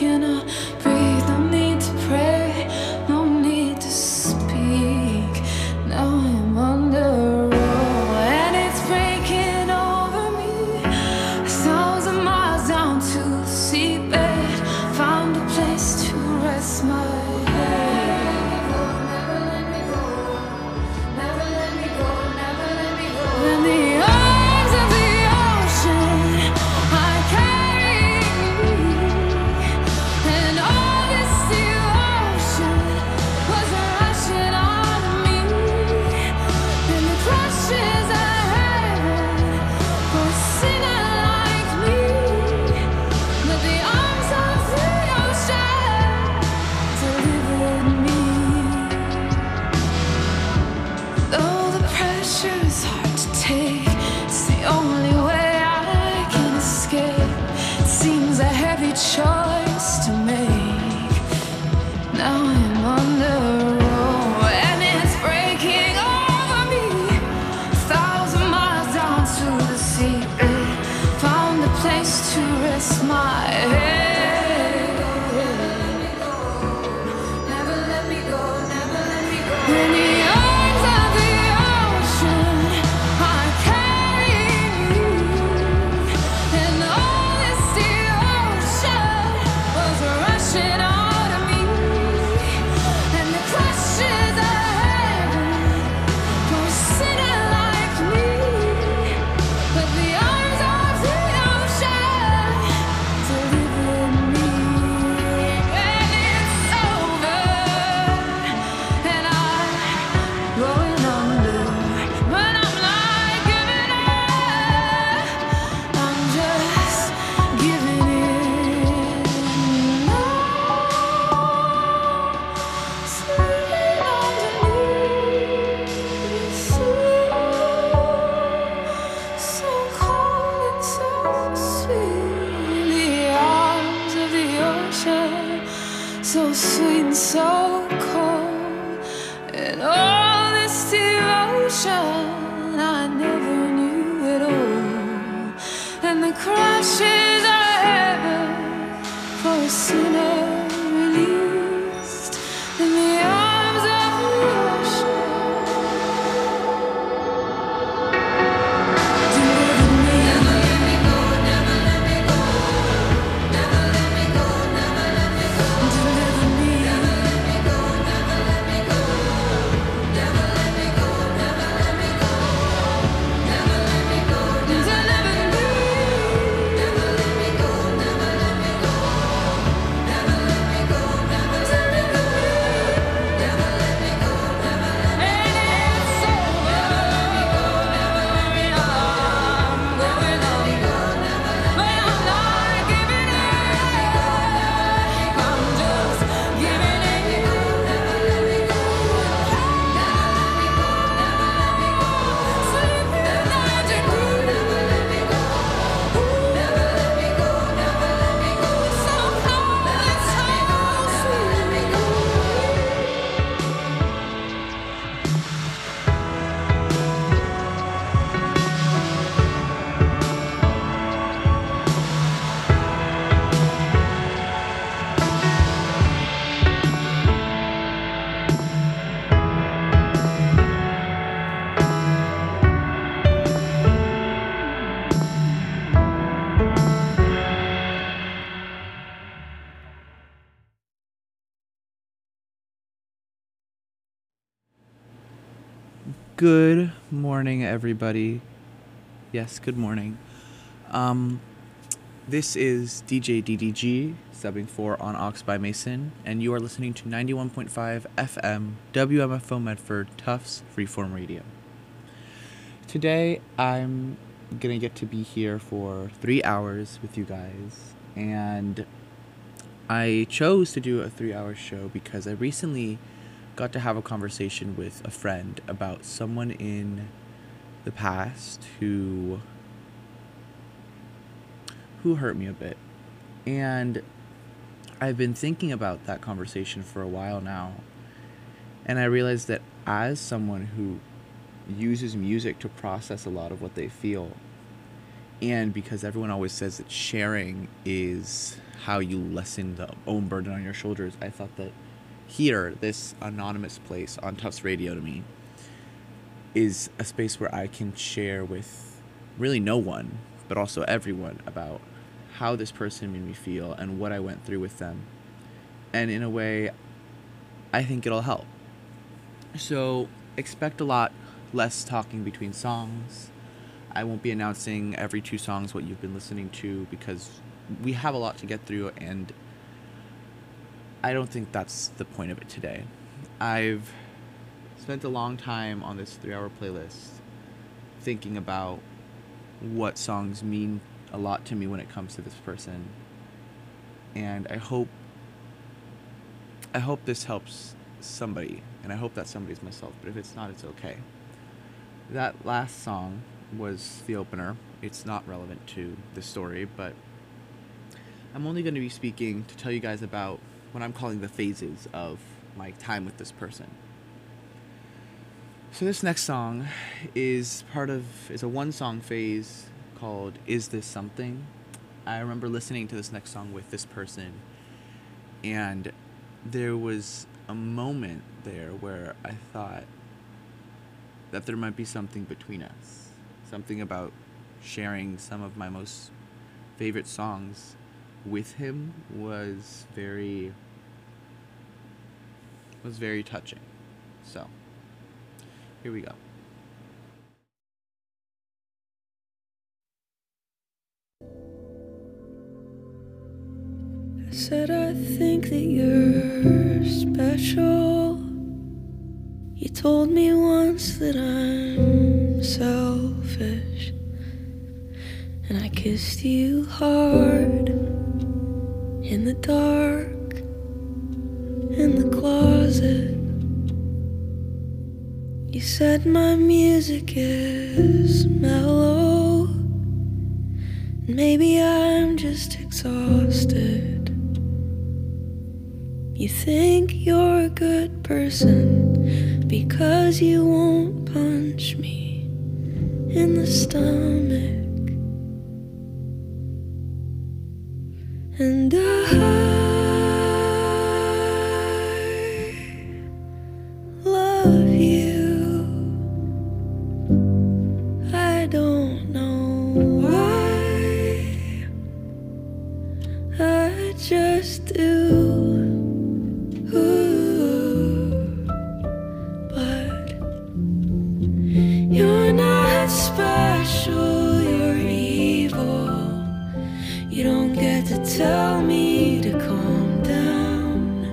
cannot breathe. No need to pray, no need to speak. Now I'm under and it's breaking over me. 1,000 miles down to the seabed, found a place to rest my head. Never let me go, never let me go, never let me go. In the arms of the ocean, I carry you, and all this devotion was rushing on me. In the crushes of heaven for a sinner like me, but the arms of the ocean delivered me. Though the pressure is hard to take, it's the only way I can escape. It seems a heavy choice to make. Now I'm under and it's breaking over me. 1,000 miles down to the seabed, found a place to rest my head. Never let me go, never let me go. In the arms of the ocean, I carry you, and all this devotion was rushing out of me. And the crushes of heaven for a sinner like me, but the arms of the ocean delivered me. When it's over and I'm going under, when I'm like giving up, I'm just giving in. Sleeping underneath, so cold and so sweet. In the arms of the ocean, so sweet and so cold, and all this devotion I never knew at all. And the crashes of heaven for a sinner released in the arms of the ocean delivered me. Never let me go, never let me go, never let me go, never let me go. Delivered me. Never let me go, never let me go, never let me go, never let me go, never let me go. Delivered me. Never let me go, never let me go, never let me go, never let me go, never let me go, never let me go. And it's over. Never let me go, I'm going on, but I'm not giving up. I'm just giving in. Never let me go, never let me go, never let me go. Sleeping underneath, never let me go, never let me go, never let me go. So cold and so sweet. Good morning, everybody. Yes, good morning. This is DJ DDG, subbing for On Aux by Mason, and you are listening to 91.5 FM WMFO Medford Tufts Freeform Radio. Today, I'm gonna get to be here for 3 hours with you guys, and I chose to do a 3-hour show because I recently got to have a conversation with a friend about someone in the past who hurt me a bit. And I've been thinking about that conversation for a while now. And I realized that as someone who uses music to process a lot of what they feel, And because everyone always says that sharing is how you lessen the own burden on your shoulders, I thought that here, this anonymous place on Tufts Radio to me, is a space where I can share with really no one, but also everyone, about how this person made me feel and what I went through with them. And in a way, I think it'll help. So expect a lot less talking between songs. I won't be announcing every 2 songs what you've been listening to, because we have a lot to get through, and I don't think that's the point of it today. I've spent a long time on this 3-hour playlist thinking about what songs mean a lot to me when it comes to this person. And I hope this helps somebody, and I hope that somebody's myself, but if it's not, it's okay. That last song was the opener. It's not relevant to the story, but I'm only going to be speaking to tell you guys about what I'm calling the phases of my time with this person. So this next song is a 1-song phase called Is This Something? I remember listening to this next song with this person, and there was a moment there where I thought that there might be something between us. Something about sharing some of my most favorite songs with him was very touching. So, here we go. I said I think that you're special. You told me once that I'm selfish, and I kissed you hard in the dark, in the closet. You said my music is mellow, and maybe I'm just exhausted. You think you're a good person because you won't punch me in the stomach. And I love you. I don't know why, I just do. But you're not special, you're evil. You don't get to tell me to calm down.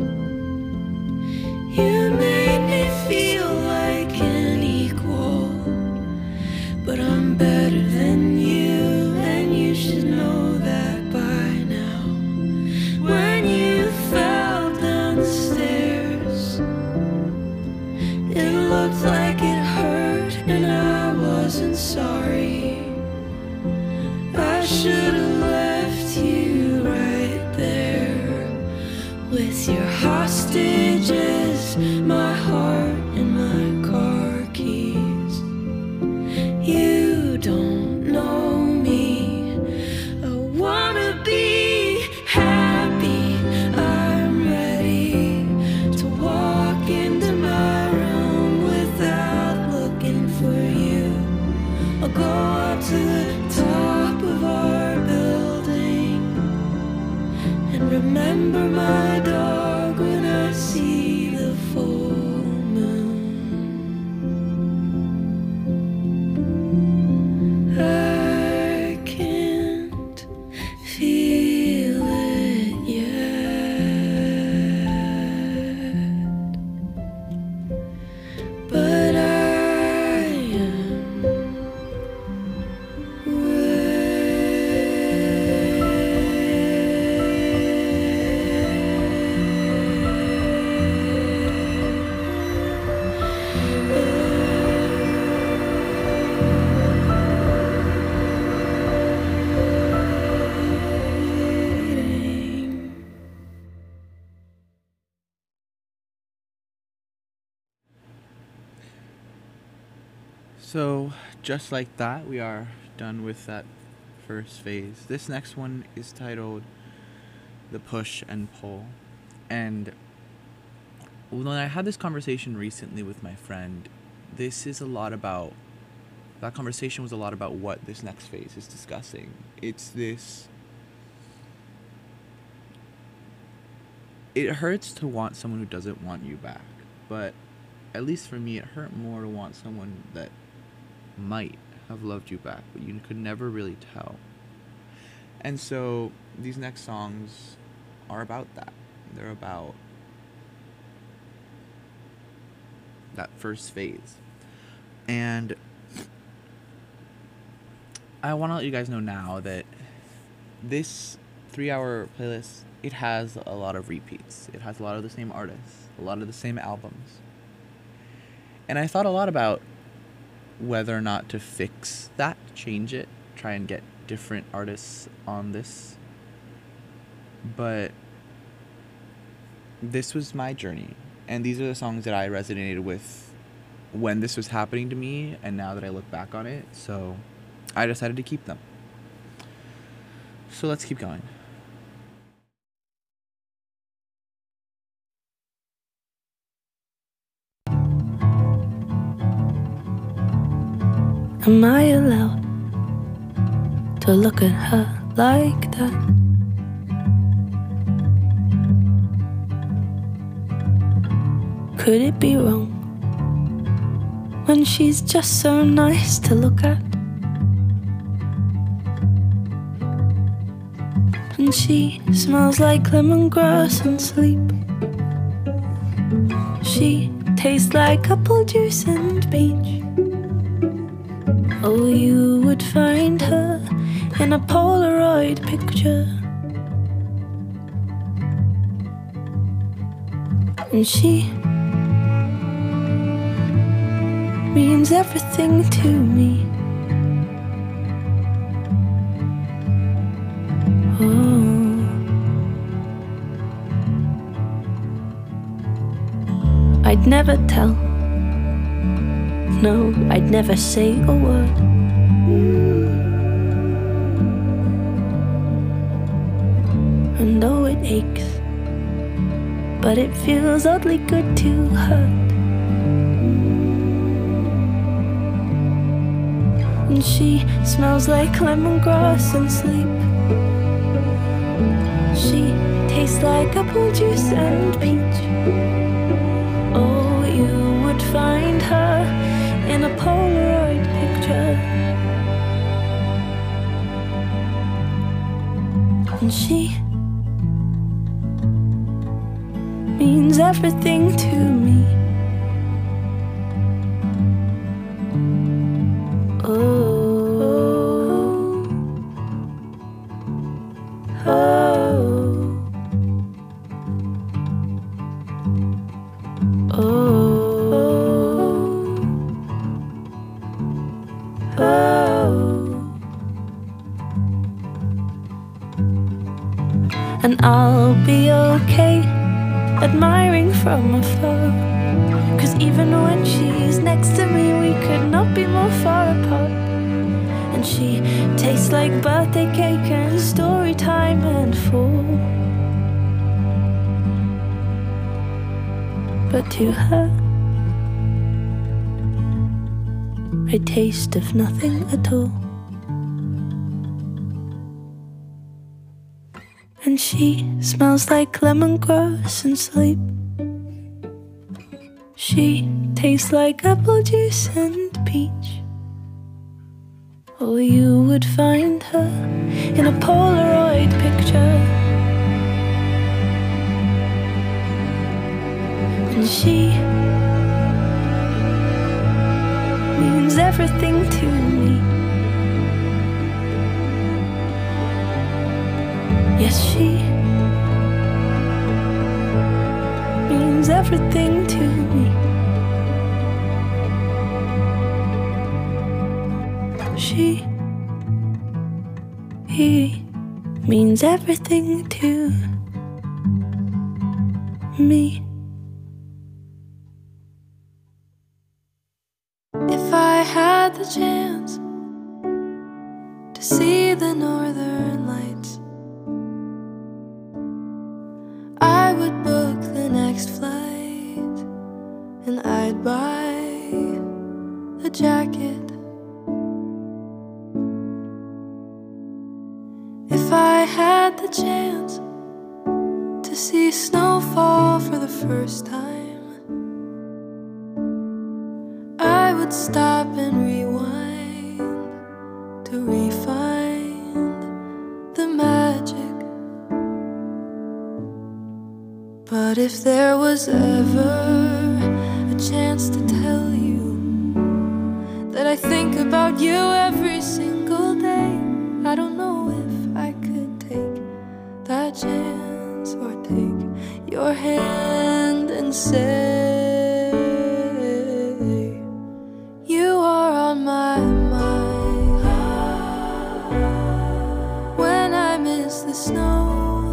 You made me feel like an equal, but I'm better than you, and you should know that by now. When you fell down the stairs, it looked like it hurt, and I wasn't sorry. I should have left you right there with your hostages, my heart and my car keys. You don't know me. I wanna be happy. I'm ready to walk into my room without looking for you. I'll go up to the top of our building and remember my dog when I see the full moon. I can't feel it yet, but I am So, just like that, we are done with that First Phase. This next one is titled The Push and Pull. And when I had this conversation recently with my friend, that conversation was a lot about what this next phase is discussing. It hurts to want someone who doesn't want you back, but at least for me, it hurt more to want someone that might have loved you back, but you could never really tell. And so these next songs are about that. They're about that first phase. And I want to let you guys know now that this 3-hour playlist, it has a lot of repeats. It has a lot of the same artists, a lot of the same albums. And I thought a lot about whether or not to fix that, change it, try and get different artists on this. But this was my journey, and these are the songs that I resonated with when this was happening to me, and now that I look back on it, so I decided to keep them. So let's keep going. Am I allowed to look at her like that? Could it be wrong when she's just so nice to look at? And she smells like lemongrass and sleep. She tastes like apple juice and peach. Oh, you would find her in a Polaroid picture. And she means everything to me. Oh, I'd never tell. No, I'd never say a word. And though it aches, but it feels oddly good to hurt. And she smells like lemongrass and sleep. She tastes like apple juice and peach. Oh, you would find her in a Polaroid picture. And she means everything to me. And I'll be okay admiring from afar, 'cause even when she's next to me, we could not be more far apart. And she tastes like birthday cake and story time and fall. But to her, I taste of nothing at all. And she smells like lemongrass and sleep. She tastes like apple juice and peach. Oh, you would find her in a Polaroid picture. And she means everything to me. Yes, she means everything to me. She means everything to me. If I had the chance to see the northern lights. I would book the next flight, and I'd buy a jacket. If I had the chance to see snow fall for the first time, I would stop and rewind to re-find the magic. But if there was ever a chance to tell you that I think about you every single day, I don't know if I could take that chance or take your hand and say, you are on my mind. When I miss the snow,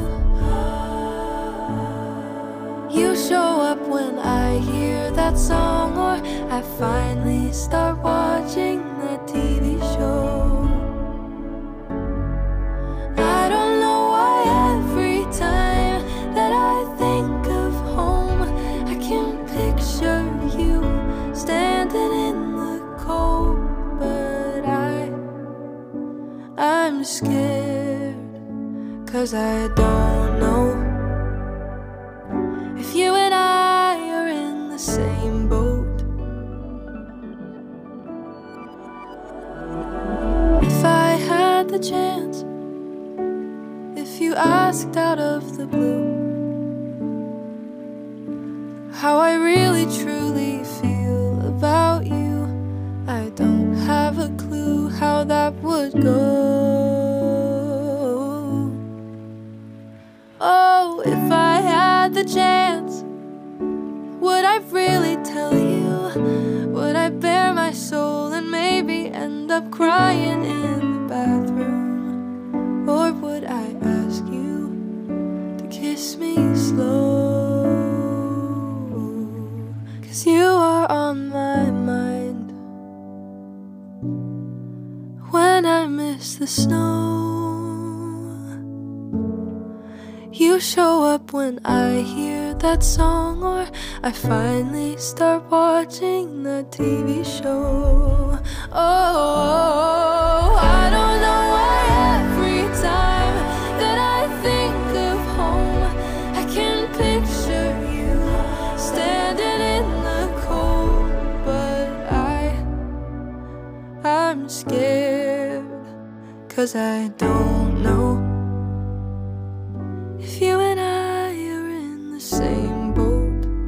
you show up when I hear that song, or I finally start watching that TV show. I don't know why every time that I think of home, I can picture you standing in the cold. But I'm scared, 'cause I don't know if you and I are in the same boat. If I had the chance, if you asked out of the blue how I really truly feel about you, I don't have a clue how that would go. Oh, if I had the chance, would I really tell you? Would I bare my soul and maybe end up crying in the bathroom? Or would I ask you to kiss me slow? 'Cause you are on my mind when I miss the snow. You show up when I hear that song, or I finally start watching that TV show. Oh, I don't know why every time that I think of home, I can picture you standing in the cold. But I'm scared, 'cause I don't know if you and I are in the same boat.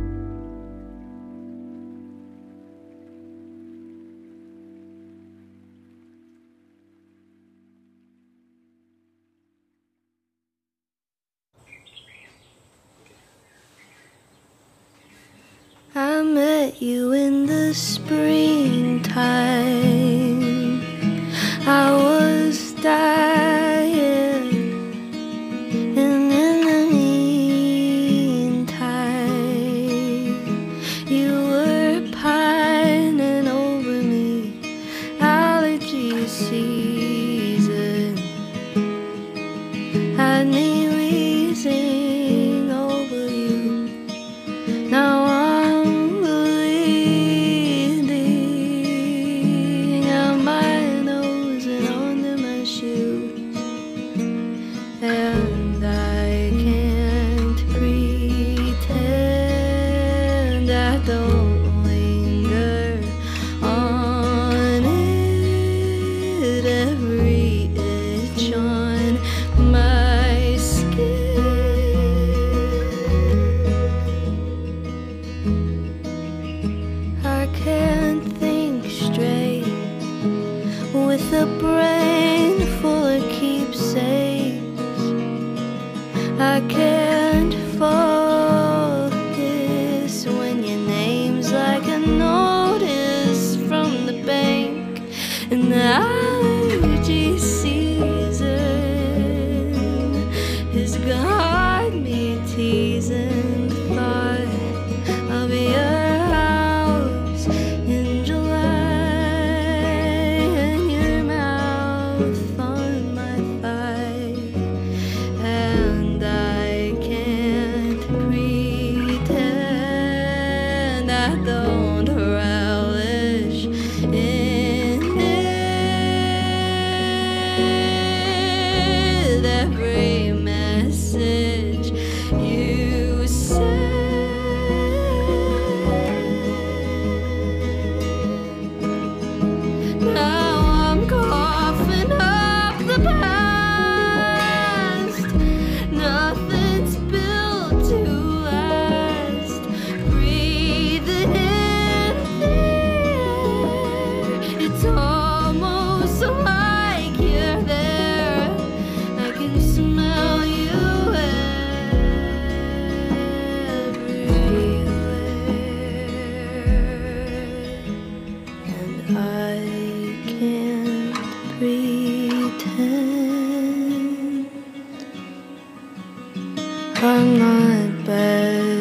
I met you in the springtime. I was dying, and in the meantime, you were pining over me. Allergy season had me wheezing over you. Now I'm bleeding.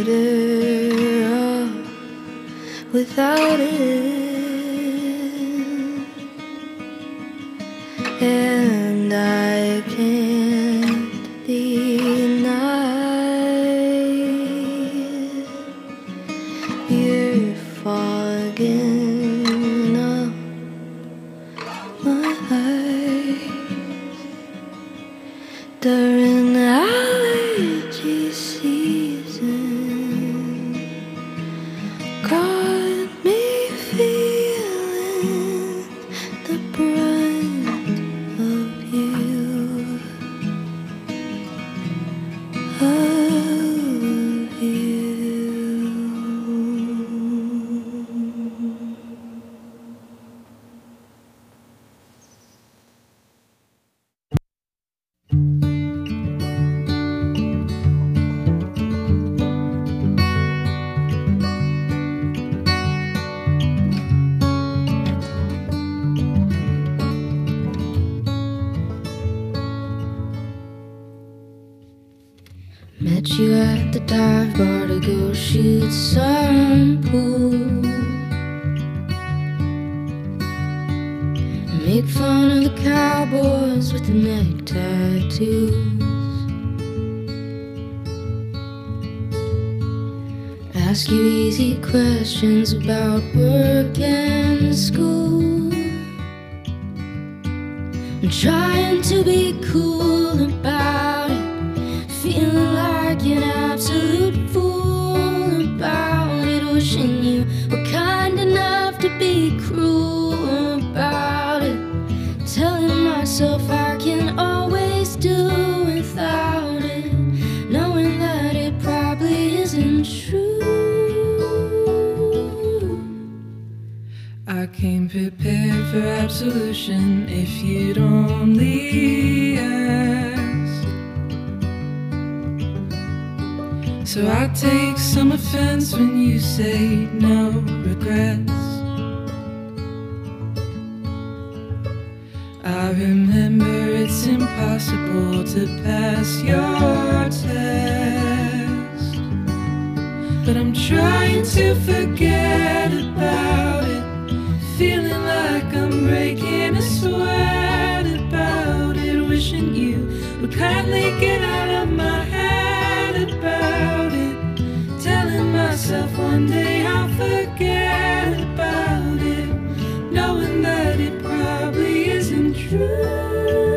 better off without it. And I can't deny you're fogging up my eyes during allergy season. Got me feeling the brunt of you. Met you at the dive bar to go shoot some pool. Make fun of the cowboys with the neck tattoos. Ask you easy questions about work and school. I'm trying to be cool about it, feeling like an absolute fool about it, wishing you were kind enough to be cruel about it, telling myself I can always do without it, knowing that it probably isn't true. I came prepared for absolution if you'd only ask. So I take some offense when you say no regrets. I remember it's impossible to pass your test, but I'm trying to forget about it, feeling like I'm breaking a sweat about it, wishing you would kindly get out of my head about it, telling myself one day I'll forget about it, knowing that it probably isn't true.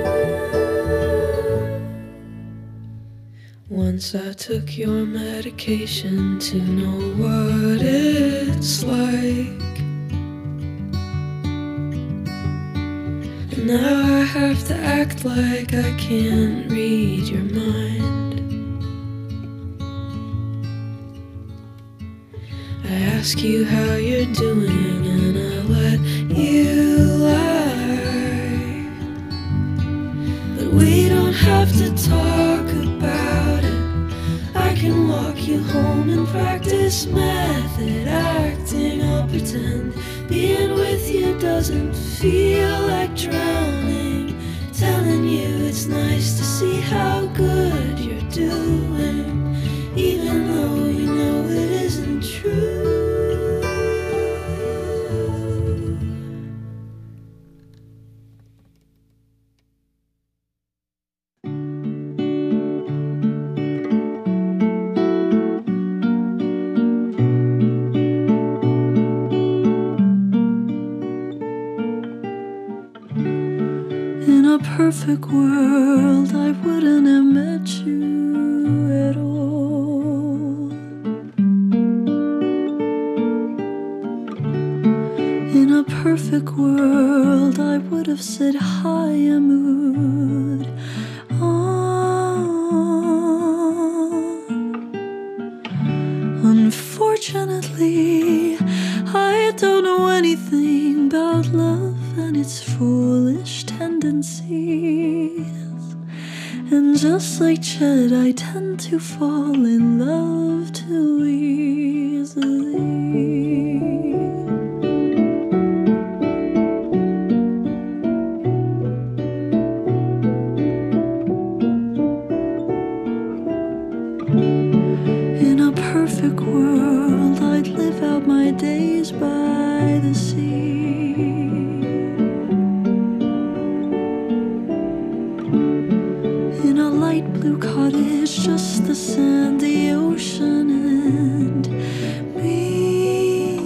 Once I took your medication to know what it's like, and now I have to act like I can't read your mind. I ask you how you're doing and I let you lie, but we don't have to talk about it. I can walk you home and practice method acting. I'll pretend being with you doesn't feel like drowning, telling you it's nice to see how good you're doing, even though you know it isn't true. In a perfect world, I wouldn't have met you at all. In a perfect world, I would have said hi and moved on. Unfortunately, I don't know anything about love and its foolish tendencies. And just like Chet, I tend to fall in love too easily. In a perfect perfect world, I'd live out my days by the sea. In a light blue cottage, just the sand, the ocean, and me.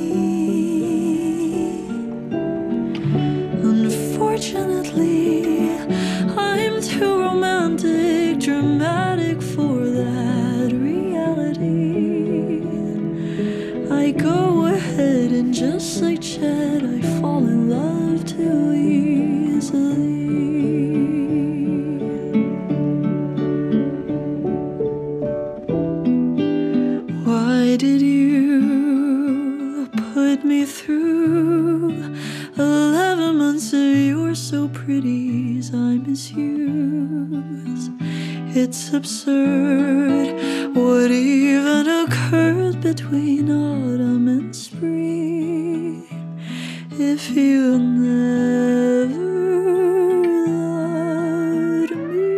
Unfortunately, I'm too romantic, dramatic for that reality. I go ahead and just like Chet, I fall in love too easily. Why did you put me through 11 months of your so pretties I misuse? It's absurd what even occurred between autumn and spring. If you never loved me,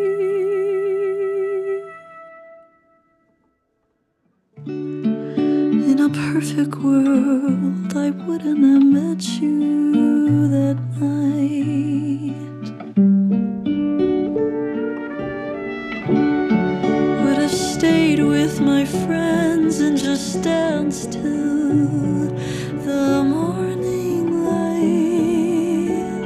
in a perfect world, I wouldn't have met you that night. Would have stayed with my friends and just danced till the morning light.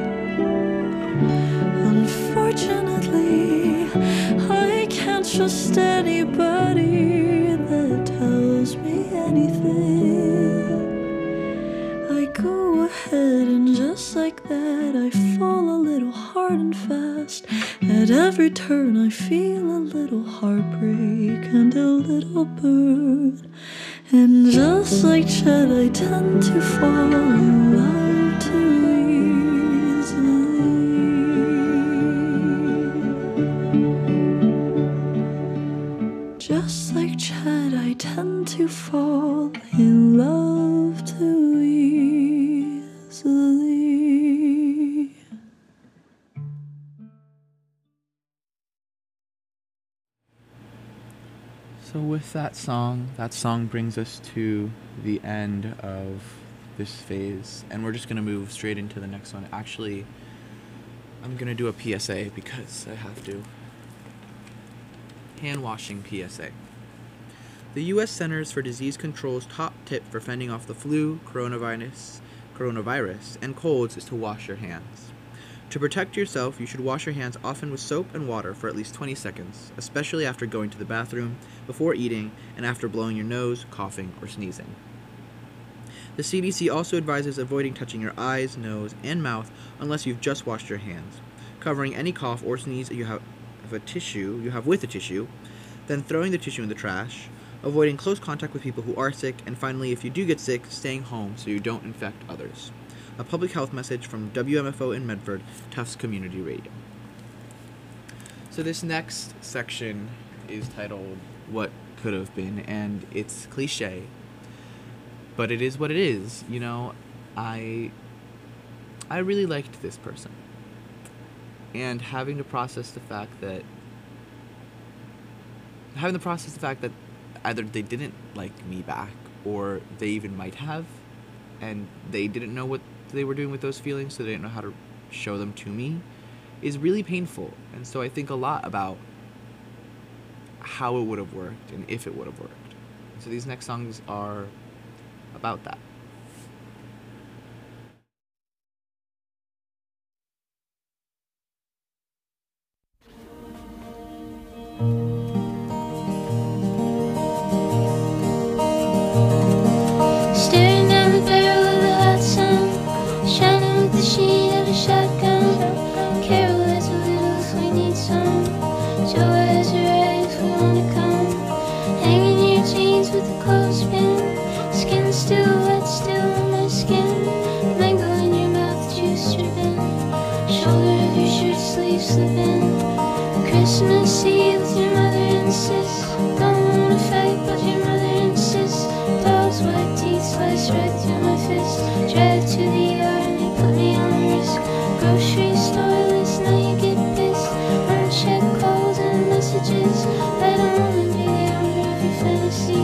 Unfortunately, I can't trust anybody that tells me anything. I go ahead and just like that, I fall a little hard and fast. At every turn I feel a little heartbreak and a little burn. And just like Chet, I tend to fall in love too easily. Just like Chet, I tend to fall in love too easily. So with that song brings us to the end of this phase, and we're just going to move straight into the next one. Actually, I'm going to do a PSA because I have to. Hand washing PSA. The U.S. Centers for Disease Control's top tip for fending off the flu, coronavirus, and colds is to wash your hands. To protect yourself, you should wash your hands often with soap and water for at least 20 seconds, especially after going to the bathroom, before eating, and after blowing your nose, coughing, or sneezing. The CDC also advises avoiding touching your eyes, nose, and mouth unless you've just washed your hands, covering any cough or sneeze you have with a tissue, then throwing the tissue in the trash, avoiding close contact with people who are sick, and finally, if you do get sick, staying home so you don't infect others. A public health message from WMFO in Medford, Tufts Community Radio. So this next section is titled What Could Have Been, and it's cliche, but it is what it is. You know, I really liked this person, and having to process the fact that either they didn't like me back, or they even might have, and they didn't know what they were doing with those feelings, so they didn't know how to show them to me, is really painful. And so I think a lot about how it would have worked and if it would have worked. So these next songs are about that. Staring down the barrel of the hot sun, shining with the sheen of a shotgun. Carol has a little if we need some. Joe has her right if we wanna come. Hanging your jeans with a clothespin. Skin still wet, still on my skin. Mango in your mouth, juice dripping. Shoulder of your shirt sleeve slipping. Christmas Eve with your mother and sis. Don't wanna fight, but your mother insists. Dog's white teeth slice right through my fist. Drive to the yard and they put me on risk. Grocery store list, now you get pissed. Unchecked calls and messages. I don't wanna be the owner of your fantasy. I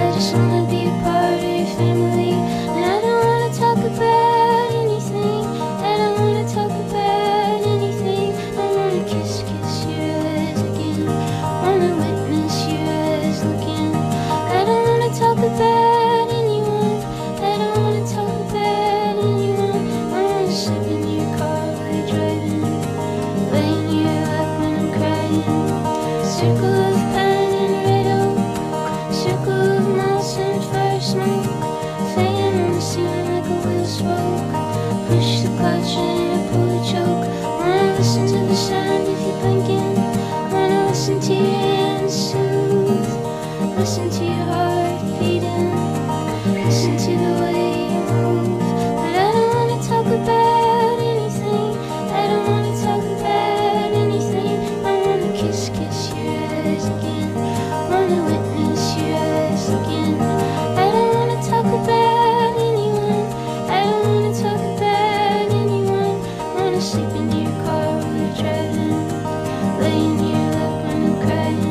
I just wanna be a part of your family. And I don't wanna talk about anything. I don't wanna talk about anything. I wanna kiss your eyes again. Wanna witness your eyes looking. I don't wanna talk about anyone. I don't wanna talk about anyone. I wanna sleep in your car while you're driving. Lay in your lap when I'm crying. Circle of pine and red oak. Circle of moss and fire smoke. Fan on the ceiling like a wheel spoke. Push the clutch and I pull the choke. Wanna listen to the sound of you blinking. Wanna listen to your hands soothe. Listen to your heart beating. Listen to the way you move. But I don't wanna talk about anything. I don't wanna talk about anything. I wanna kiss your eyes again. Wanna witness your eyes again. I don't wanna talk about anyone. I don't wanna talk about anyone. Wanna sleep in your car while you're driving. Lay in your lap when I'm crying.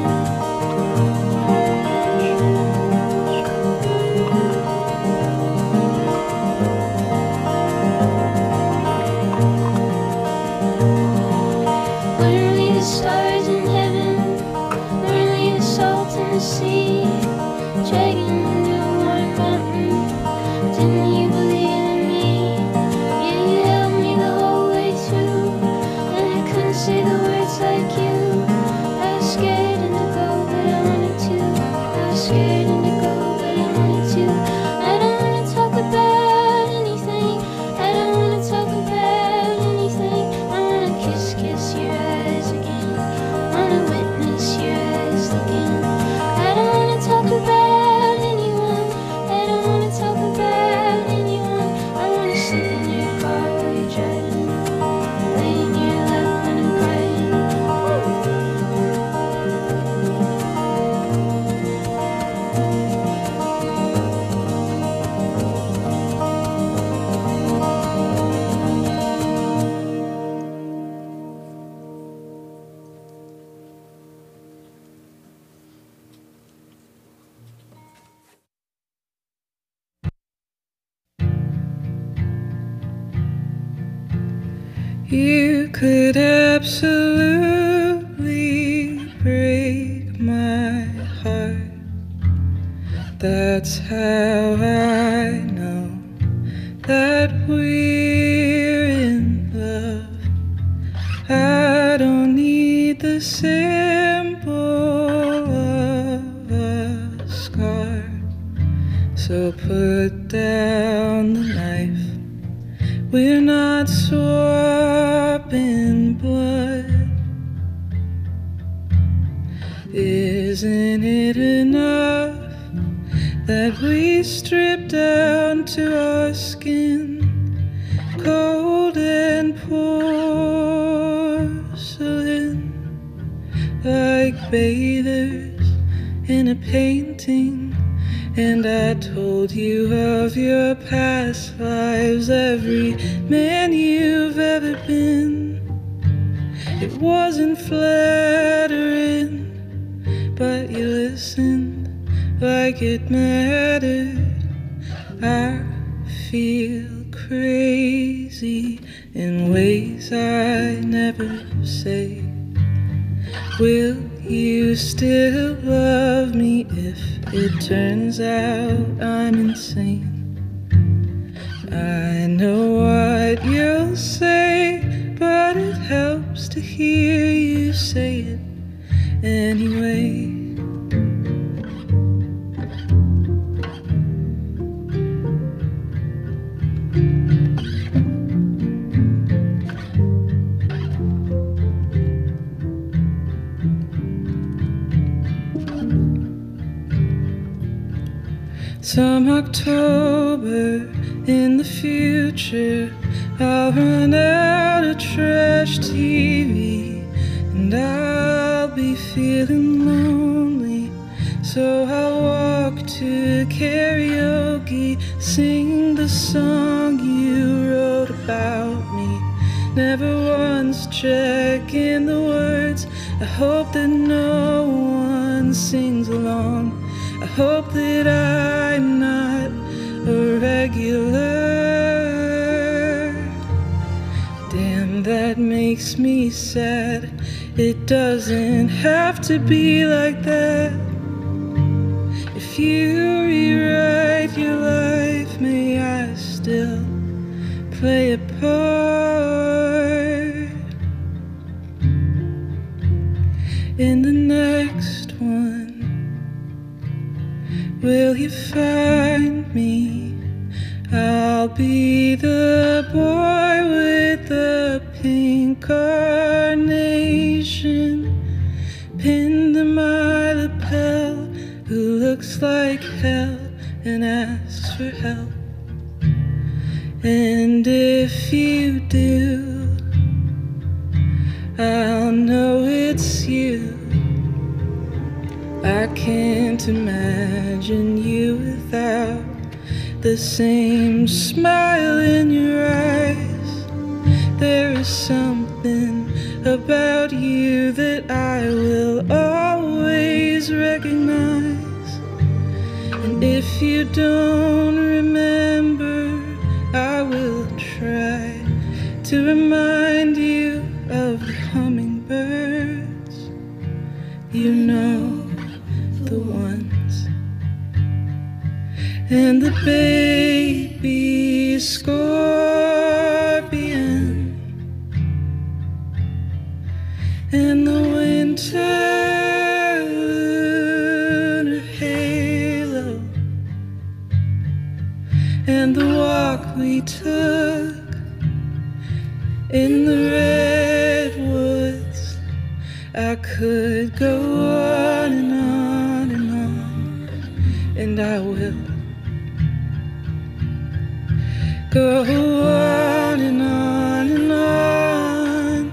Weren't we the stars in heaven? Weren't we the salt in the sea? Dragging into a warm mountain. Didn't you believe in me? Yeah, you held me the whole way through. And I couldn't say the words like you. I was scared and to go, but I wanted to. I was scared and to go, but I wanted to. I don't wanna talk about anything. I don't wanna talk about anything. I wanna kiss your eyes again. Wanna witness your eyes again. I don't wanna talk about anyone. I don't wanna talk about anyone. I wanna sleep in your car while you're driving. Lay in your lap when I'm crying. You could absolutely break my heart. That's how I know that we're in love. I don't need the symbol of a scar. So put down the knife. We're not swapping blood. Isn't it enough that we strip down to our skin, cold and porcelain, like bathers in a painting? And I told you of your past lives, every man you've ever been. It wasn't flattering, but you listened like it mattered. I feel crazy in ways I never say. Will you still love me if it turns out I'm insane? I know what you'll say, but it helps to hear you say it anyway. Some October in the future, I'll run out of trash TV, and I'll be feeling lonely. So I'll walk to karaoke, sing the song you wrote about me. Never once checking the words. I hope that no one sings along. I hope that I makes me sad. It doesn't have to be like that. If you rewrite your life, may I still play a part in the next one. Will you find me? I'll be the boy with the pink carnation pinned to my lapel, who looks like hell and asks for help. And if you do, I'll know it's you. I can't imagine you without the same smile in your eyes. There is something about you that I will always recognize. And if you don't remember, I will try to remind you of the hummingbirds. You know, the ones. And the baby scorpion, and the winter lunar halo, and the walk we took in the redwoods. I could go on and on and on, and I will go on and on and on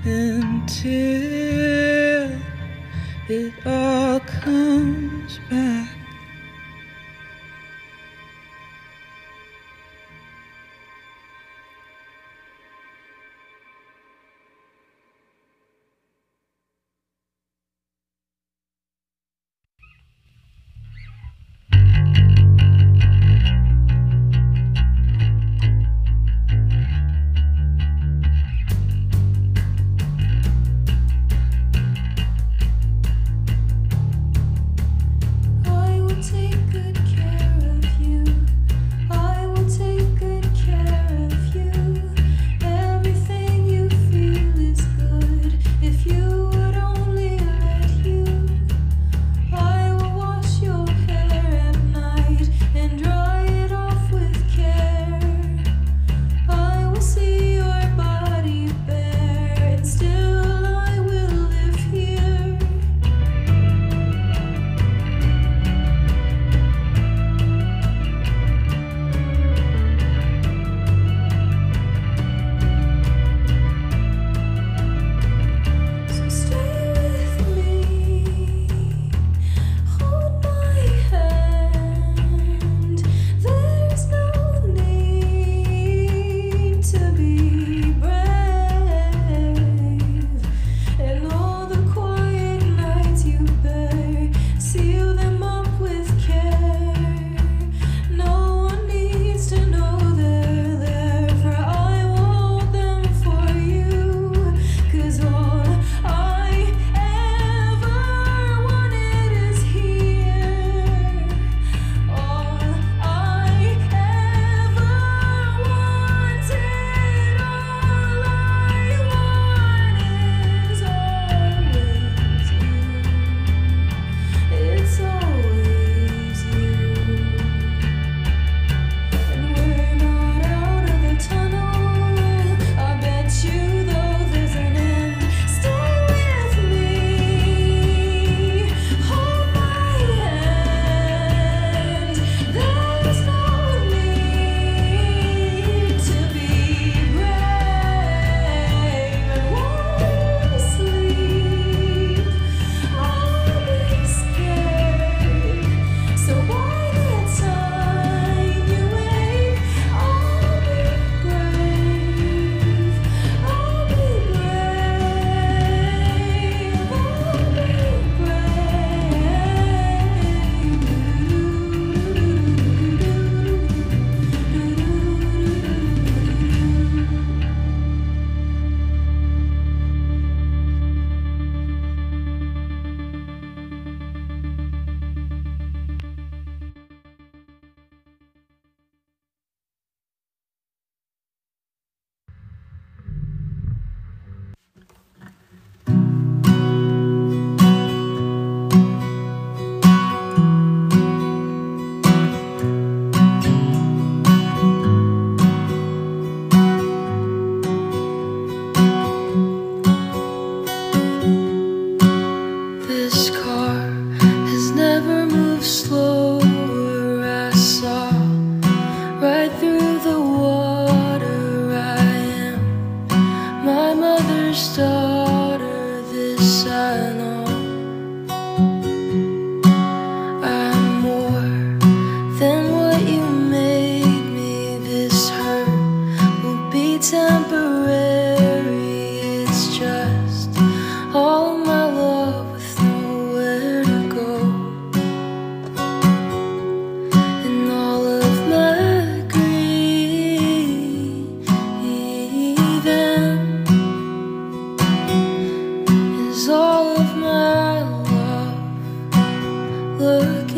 until it all comes back.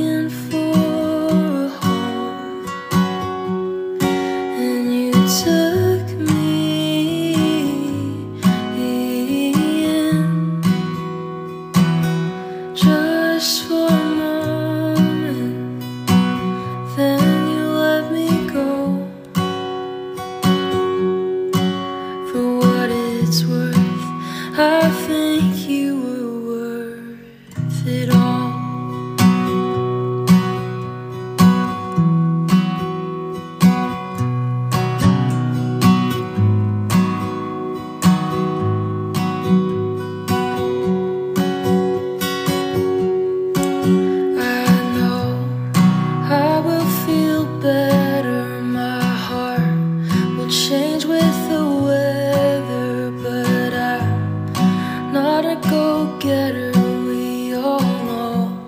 looking for a home, and you took me in just for a moment, then you let me go. For what it's worth, I think you were worth it all. I know I will feel better, my heart will change with the weather, but I'm not a go-getter, we all know.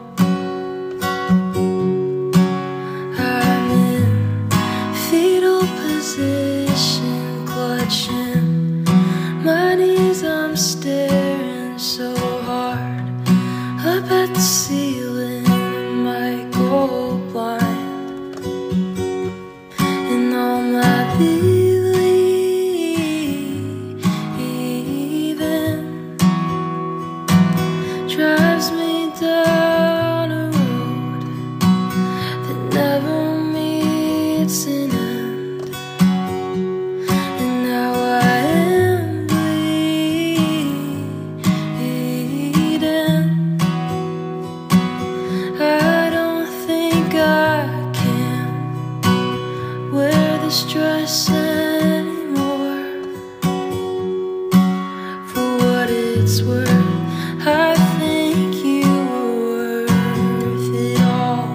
I'm in fetal position, clutching my knees, I'm staring so hard up at the ceiling, I might go blind. And all my believing drives me down a road that never meets an end. And now I am bleeding. I don't think I can wear this dress anymore. For what it's worth, I think you were worth it all.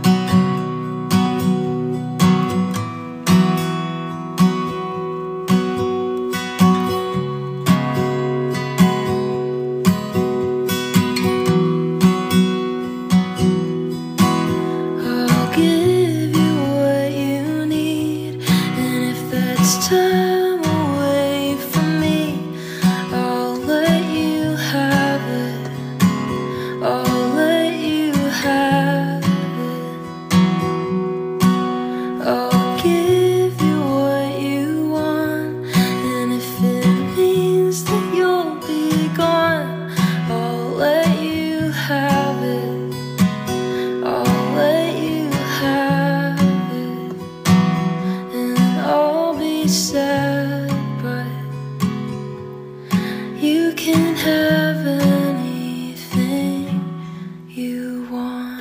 I'll give you what you need, and if that's time away from me, I'll let you have it. I'll let you have it. I'll give you what you want, and if it means that you'll be gone, I'll let you have it. I'll let you have it. And I'll be sad, but you can have anything you want.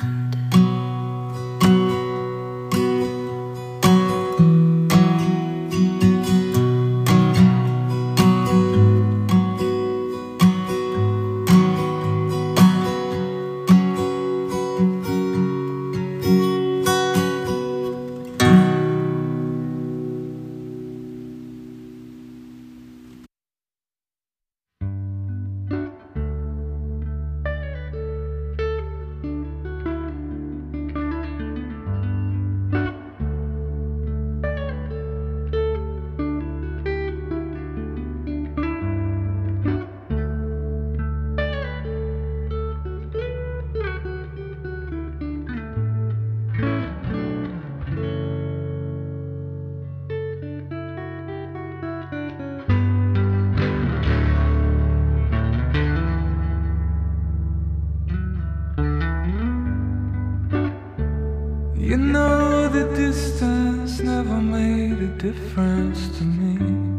You know the distance never made a difference to me.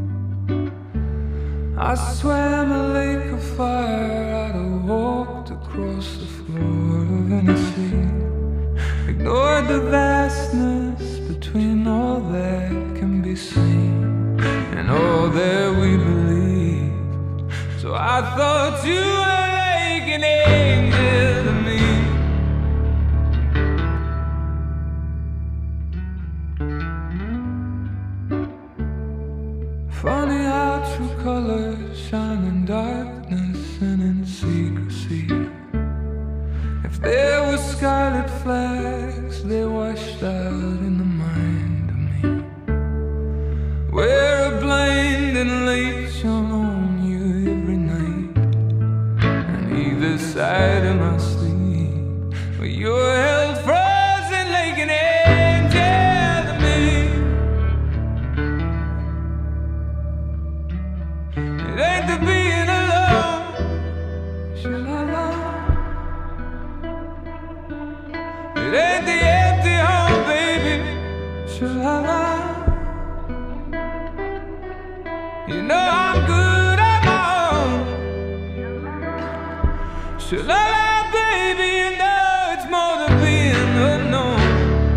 I swam a lake of fire, I'd have walked across the floor of any sea. Ignored the vastness between all that can be seen and all that we believe. So I thought you were like an angel to me. Funny how true colors shine in darkness and in secrecy. If there were scarlet flags, they washed out in the mind of me. Where a blinding light shone on you every night, and either side of my sleep, where your It ain't the empty home, baby. Sha-la-la. You know I'm good at my own. Sha-la-la, baby. You know it's more than being unknown.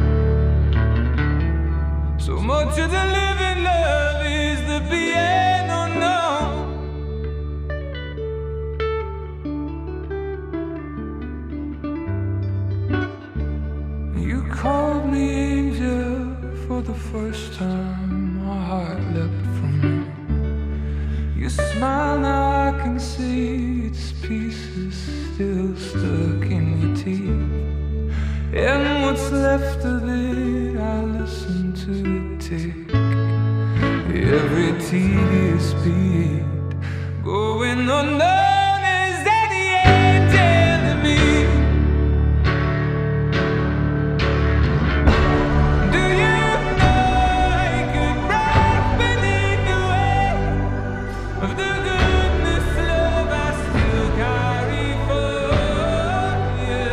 So much of the living love is the being unknown. You called me angel for the first time. My heart leapt from me. Your smile, now I can see its pieces still stuck in your teeth. And what's left of it, I listen to it tick. Every tedious beat going unknown. Is that the angel in me? Do you know I could break beneath the weight of the goodness, love I still carry for you?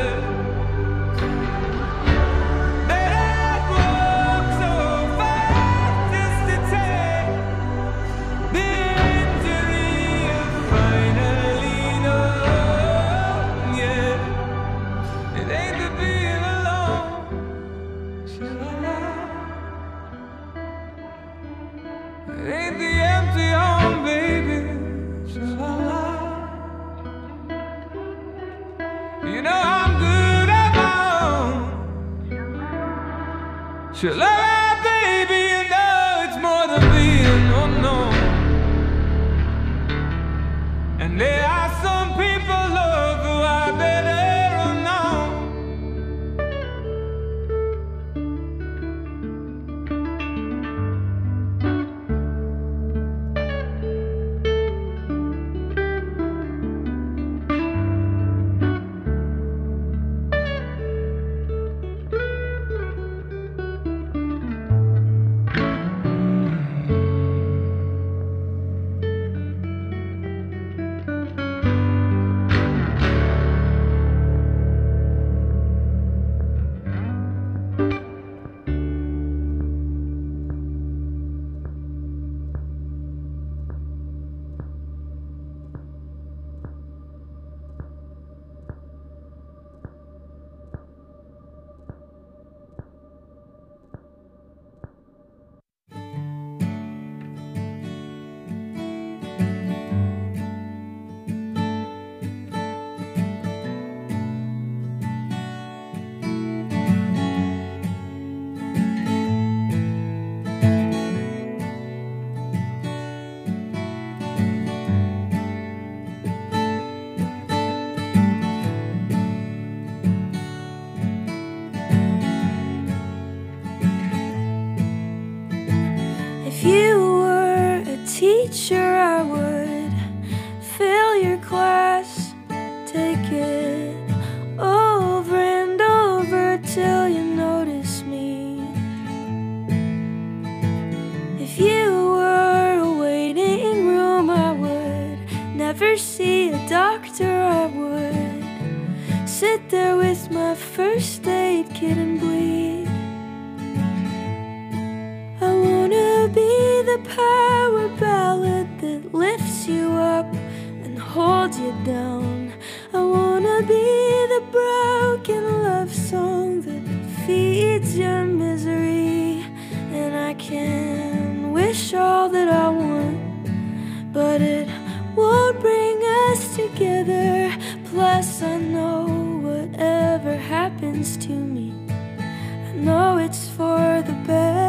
That I'd walk so far just to take the injury of finally known. Yeah, it ain't the being alone. Sha-la-la. It ain't the empty home, baby. Sha-la-la. You know I'm good at my own. Sha-la-la, baby. You know it's more than being unknown. And there are some people, love, who are better unknown. If you were a teacher, I would fill your class, take it over and over till you notice me. If you were a waiting room, I would never see a doctor. I would sit there with my first aid kit and bleed. I wanna be the power ballad that lifts you up and holds you down. I wanna be the broken love song that feeds your misery. And I can wish all that I want, but it won't bring us together. Plus I know whatever happens to me, I know it's for the better.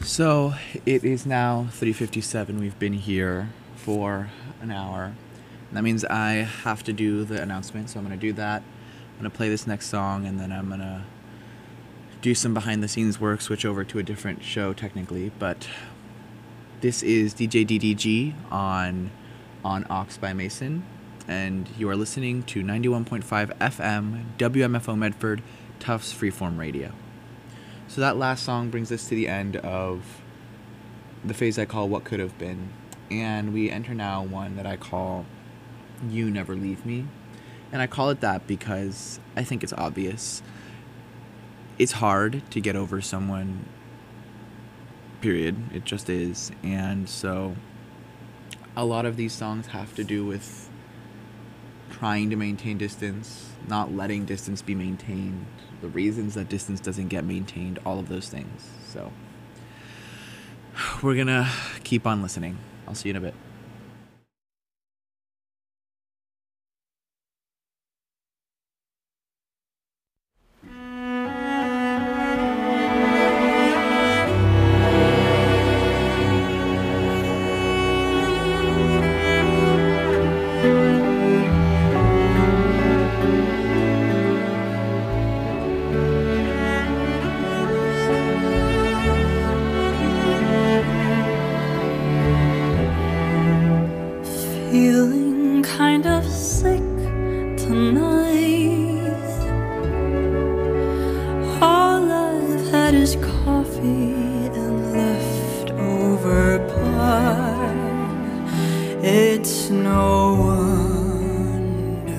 So it is now 3:57. We've been here for an hour. And that means I have to do the announcement, so I'm going to do that. I'm going to play this next song, and then I'm going to do some behind-the-scenes work, switch over to a different show technically. But this is DJ DDG on Aux by Mason, and you are listening to 91.5 FM WMFO Medford Tufts Freeform Radio. So that last song brings us to the end of the phase I call What Could Have Been, and we enter now one that I call You Never Leave Me. And I call it that because I think it's obvious. It's hard to get over someone, period. It just is. And so a lot of these songs have to do with trying to maintain distance, not letting distance be maintained, the reasons that distance doesn't get maintained, all of those things. So we're gonna keep on listening. I'll see you in a bit. Feeling kind of sick tonight. All I've had is coffee and leftover pie. It's no wonder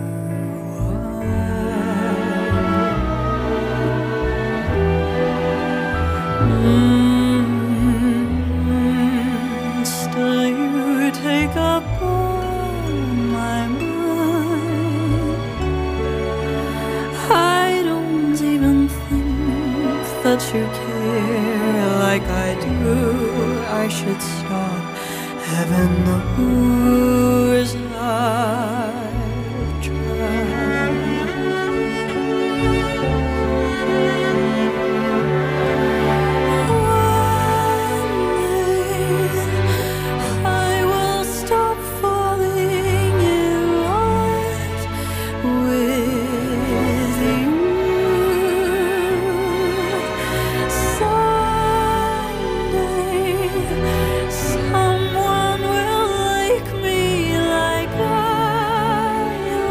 why. Still you take up my mind. I don't even think that you care like I do. I should stop. Heaven knows